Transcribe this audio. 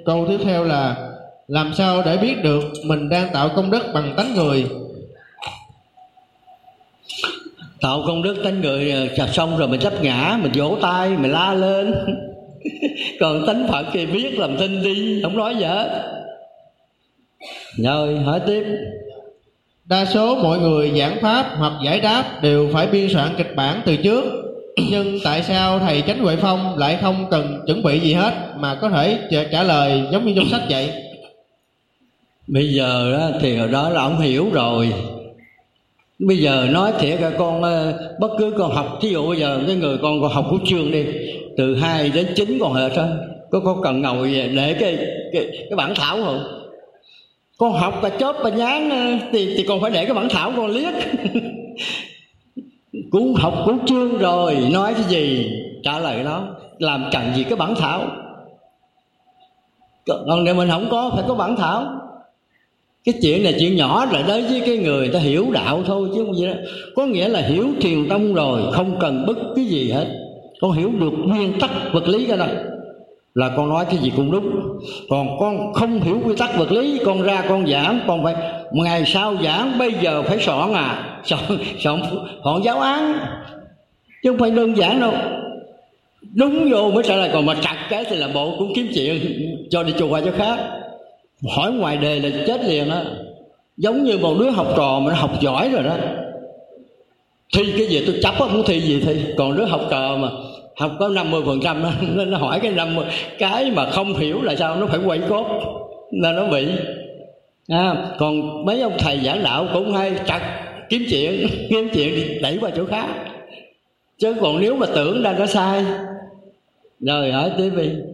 câu tiếp theo là làm sao để biết được mình đang tạo công đức bằng tánh người? Tạo công đức tánh người xong rồi mình chấp ngã, mình vỗ tay, mình la lên. Còn tánh Phật thì biết làm thinh đi, không nói gì hết. Rồi hỏi tiếp. Đa số mọi người giảng pháp hoặc giải đáp đều phải biên soạn kịch bản từ trước, nhưng tại sao thầy Chánh Huệ Phong lại không cần chuẩn bị gì hết mà có thể trả lời giống như trong sách vậy? Bây giờ đó, thì hồi đó là ông hiểu rồi. Bây giờ nói thiệt là con bất cứ con học, thí dụ bây giờ cái người con học của trường đi, từ 2 đến 9 con hệ thôi, có cần ngồi để cái bản thảo không? Con học và chớp và nhán thì còn phải để cái bản thảo con liếc. Cũng học cũng chương rồi, nói cái gì trả lời đó, làm cần gì cái bản thảo. Còn nếu mình không có, phải có bản thảo. Cái chuyện này chuyện nhỏ là đối với cái người ta hiểu đạo thôi chứ không gì đó. Có nghĩa là hiểu thiền tông rồi, không cần bất cứ gì hết. Con hiểu được nguyên tắc vật lý cái đó là con nói cái gì cũng đúng. Còn con không hiểu quy tắc vật lý, con ra con giảng, con phải ngày sau giảng, bây giờ phải soạn giáo án, chứ không phải đơn giản đâu. Đúng vô mới trả lời, còn mà trật cái thì là bộ cũng kiếm chuyện cho đi chùa qua chỗ khác. Hỏi ngoài đề là chết liền á. Giống như một đứa học trò mà nó học giỏi rồi đó, thi cái gì tôi chấp á, muốn thi gì thi. Còn đứa học trò mà học có 50% nó hỏi cái 50 cái mà không hiểu là sao, nó phải quay cốt nên nó bị. Còn mấy ông thầy giảng đạo cũng hay chặt kiếm chuyện đi đẩy qua chỗ khác, chứ còn nếu mà tưởng ra nó sai. Rồi hỏi tiếp đi.